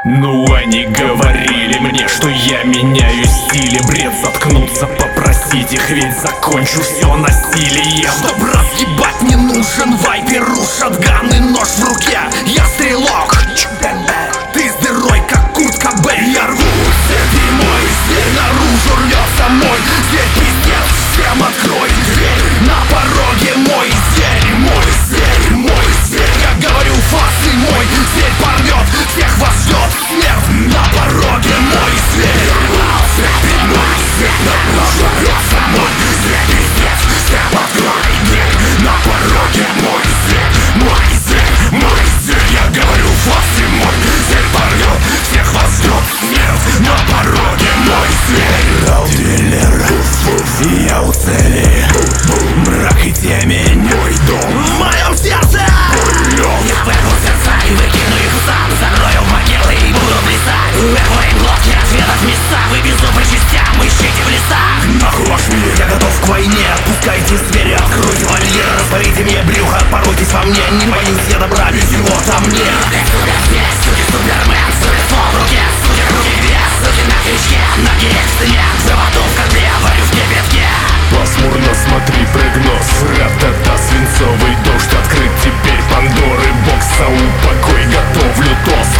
Ну они говорили мне, что я меняю стили. Бред, заткнуться, попросить их, ведь закончу все насилием. Чтоб разъебать не нужен вайперу шотган и нож в руке. Я стрелок, ты с дырой, как Курт Кобейн. Я рву цепи мой, зверь наружу рвется мой. Зверь пиздец, всем открой дверь. На пороге мой зверь, мой зверь, мой зверь. Я говорю, фасы мой, зверь порвет, всех вас ждет смерть. На пороге мой зверь, цепи мой зверь. Наружу рвется мой зверь, пиздец, всем открой дверь. На пороге мой зверь, мой зверь, мой зверь. Я говорю, фасы мой, зверь порвет, всех вас ждет смерть. На пороге мой зверь. Раудвиллер, я у цели. Мрак и темень, мой дом в моем сердце. Я вырву сердца и выкину их в сад. Закрою в могилы и буду плясать. Вырву им глотки, разведав места. Вывезу по частям, ищите в лесах. Нахуй ваш мир, я готов к войне. Отпускайте зверя, откройте вольер. Разборите мне брюхо, поройтесь во мне. Не боюсь я добра, без его там нет. Супер здесь, суки супермен. Супер ствол в руке, супер руки вес. Суки на крючке, ноги к стене. К животу в котле, варю в кипятке. Пасмурно смотри прогноз. Ра-та-та, свинцовый дождь. Открыт теперь Пандоры бокса. Упокой, готовлю тост.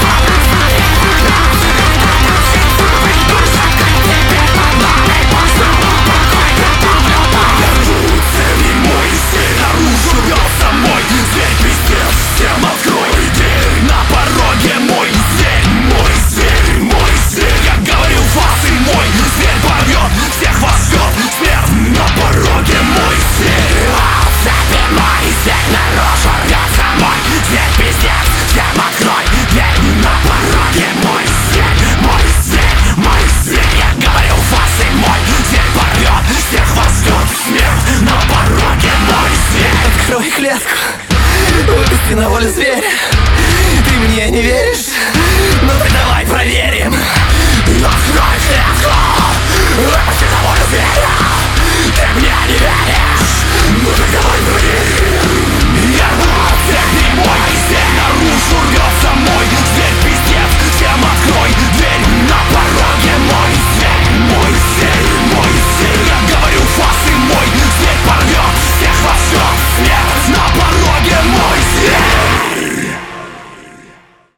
Открой клетку, выпусти на волю зверя. Ты мне не веришь? Ну так давай проверим. Открой клетку, выпусти на волю зверя.